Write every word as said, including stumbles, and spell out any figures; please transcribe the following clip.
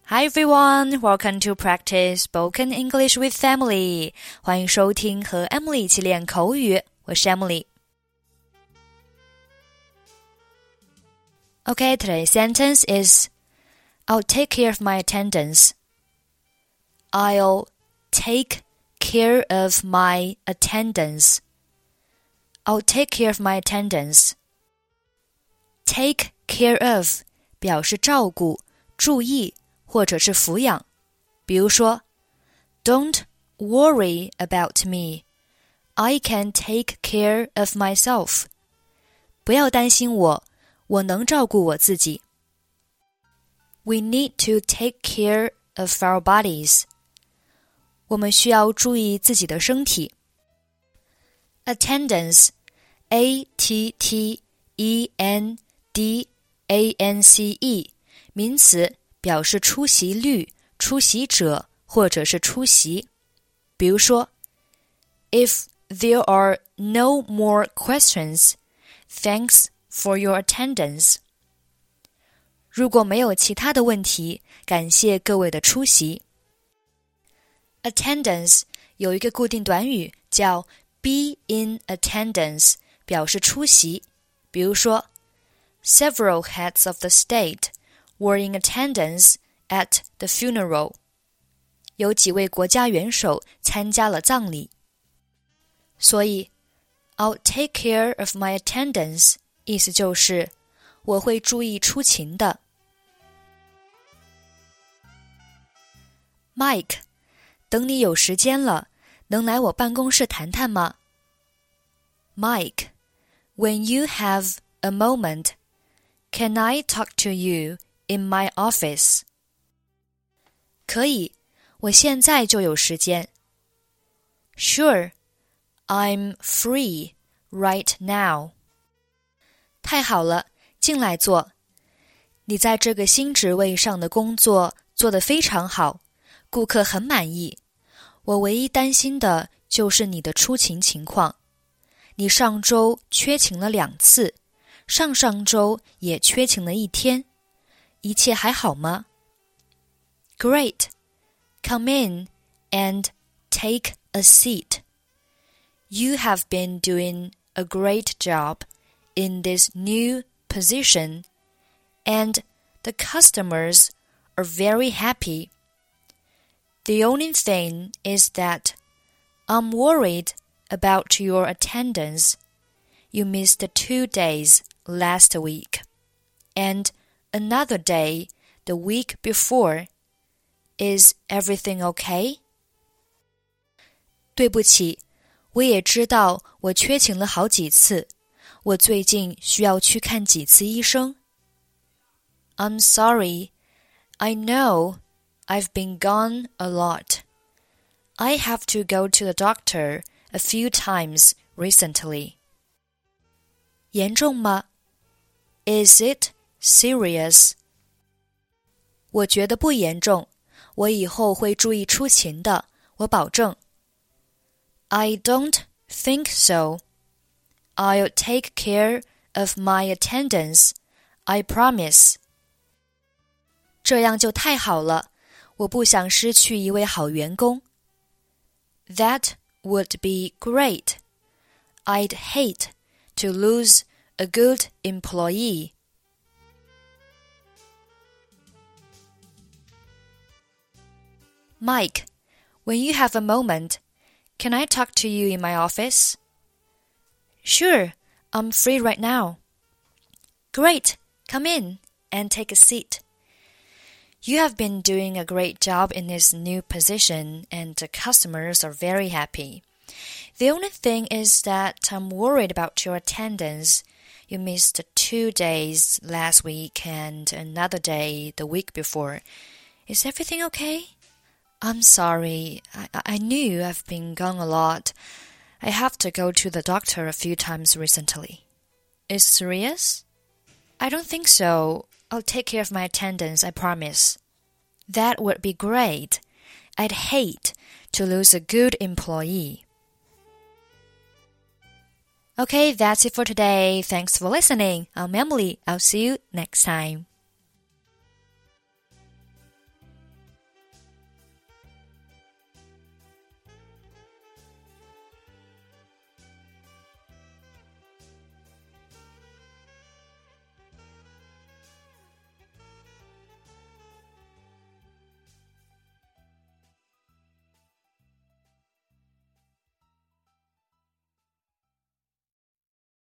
Hi everyone, welcome to practice spoken English with Emily. 欢迎收听和 Emily 一起练口语，我是 Emily. Okay, today's sentence is I'll take care of my attendance. I'll take care of my attendance. I'll take care of my attendance. Take care of 表示照顾、注意或者是抚养。比如说 Don't worry about me. I can take care of myself. 不要担心我，我能照顾我自己。We need to take care of our bodies. 我们需要注意自己的身体。Attendance, A T T E N D A N C E, 名词，表示出席率、出席者或者是出席。比如说 If there are no more questions, thanks for your attendance. 如果没有其他的问题，感谢各位的出席。Attendance 有一个固定短语叫 be in attendance, 表示出席。比如说 Several heads of the state were in attendance at the funeral. 有几位国家元首参加了葬礼。所以 I'll take care of my attendance 意思就是我会注意出勤的。Mike, 等你有时间了，能来我办公室谈谈吗？ Mike, when you have a moment, can I talk to you in my office? 可以，我现在就有时间。Sure, I'm free right now. 太好了，进来坐。你在这个新职位上的工作做得非常好，顾客很满意。我唯一担心的就是你的出勤情况。你上周缺勤了两次，上上周也缺勤了一天。一切还好吗？ Great. Come in and take a seat. You have been doing a great job in this new position, and the customers are very happy. The only thing is that I'm worried about your attendance. You missed two days last week, and another day the week before. Is everything okay? 对不起，我也知道我缺勤了好几次，我最近需要去看几次医生。I'm sorry. I know I've been gone a lot. I have to go to the doctor a few times recently. 严重吗？ Is it serious? 我觉得不严重，我以后会注意出勤的，我保证。I don't think so. I'll take care of my attendance. I promise. 这样就太好了，我不想失去一位好员工。That would be great. I'd hate to lose a good employee. Mike, when you have a moment, can I talk to you in my office? Sure, I'm free right now. Great, come in and take a seat. You have been doing a great job in this new position, and the customers are very happy. The only thing is that I'm worried about your attendance. You missed two days last week and another day the week before. Is everything okay?I'm sorry. I, I knew I've been gone a lot. I have to go to the doctor a few times recently. Is it serious? I don't think so. I'll take care of my attendance, I promise. That would be great. I'd hate to lose a good employee. Okay, that's it for today. Thanks for listening. I'm Emily. I'll see you next time.